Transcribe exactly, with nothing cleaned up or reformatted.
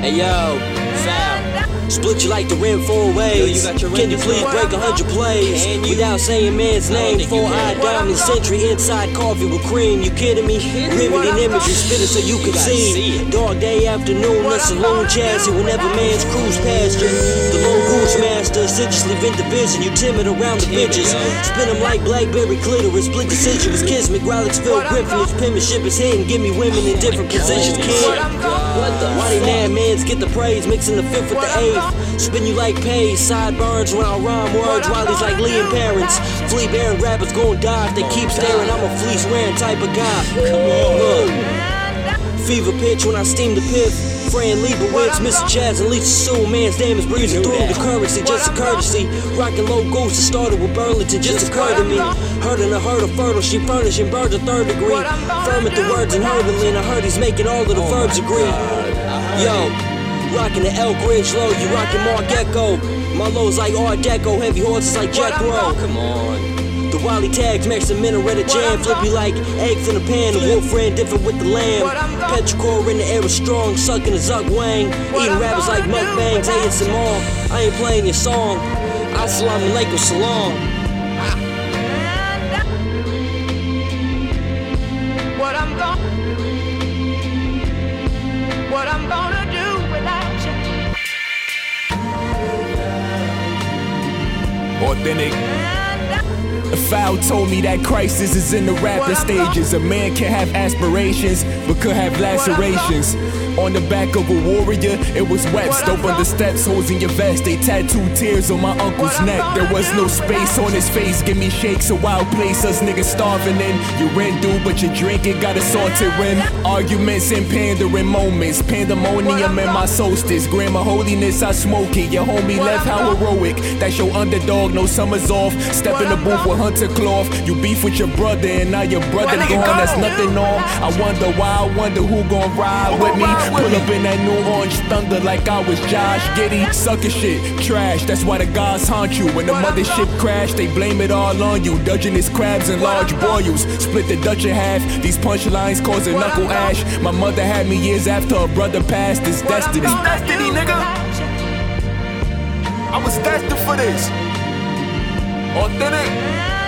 Hey yo, Sal, split you like the rim four ways. Yo, you Can you please break a hundred plays without saying man's name? Four eye diamond century inside coffee with cream. You kidding me? Riveting imagery, spit it so you can see. Dark day afternoon, a saloon chassis whenever man's cruise past you. The lone goose master, assiduously vent the vision. You timid around the bitches. Spin them like Blackberry clitoris, split deciduous. Kiss me, Growlixville Griffin. His penmanship is hidden. Give me women in different positions, kid. What the? Why they mad mans get the praise, mixing the fifth with the eighth. Spin you like Paige, sideburns when I rhyme words. Wiley's like Liam parents. Flea bearing rappers gon' die if they keep staring. I'm a fleece wearing type of guy. Come on, look. Fever pitch when I steam the pith. Fran Leibowitz, Mister Jazz and Lisa Sue. Man's name is breezing through the currency, just a courtesy. Rockin' low ghosts that started with Burlington, just occurred to me. Heard in a herd of fertile, she furnishing birds of third degree. Ferment the words and hurdling, I heard he's making all of the verbs agree. Yo, rockin' the Elk Ridge low, you rockin' Mark Echo. My low's like Art Deco, heavy horses like Jack Rowe. Come on. The Wally tags match the minaret of jam. Flip you like eggs in a pan. The wolf ran different with the lamb. Petrichor in the air is strong. Sucking a Zuck Wang. Eating rappers like mukbangs. A S M R. I ain't playing your song. Assalamu alaikum salam. What I'm gonna What I'm gonna do without you. Authentic. A foul told me that crisis is in the rapping stages. A man can have aspirations, but could have lacerations. On the back of a warrior, it was wet. Stove on the steps, holes in your vest. They tattooed tears on my uncle's neck. There was no space on his face. Give me shakes, a wild place. Us niggas starving in. You rent due, but you drink it, got a salted rim. Arguments and pandering moments. Pandemonium in my solstice. Grandma holiness, I smoke it. Your homie left, how heroic. That's your underdog, no summers off. Step in the booth with hunter cloth. You beef with your brother, and now your brother gone. That's nothing on. I wonder why, I wonder who gon' ride with me. Pull up in that new orange thunder like I was Josh Giddey. Sucker shit, trash, that's why the gods haunt you. When the mothership crash, they blame it all on you. Dungeness crabs and large boils, split the Dutch in half. These punchlines causing knuckle ash. My mother had me years after her brother passed. It's destiny. It's destiny, nigga. I was destined for this. Authentic.